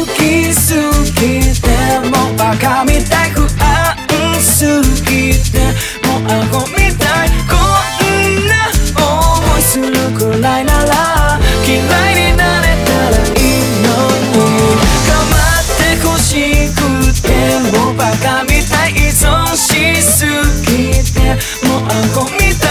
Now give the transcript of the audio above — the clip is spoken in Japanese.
きすぎてもうバカみたい、不安すぎてもうアホみたい、こんな思いするくらいなら嫌いになれたらいいのに、構ってほしくてもうバカみたい、依存しすぎてもうアホみたい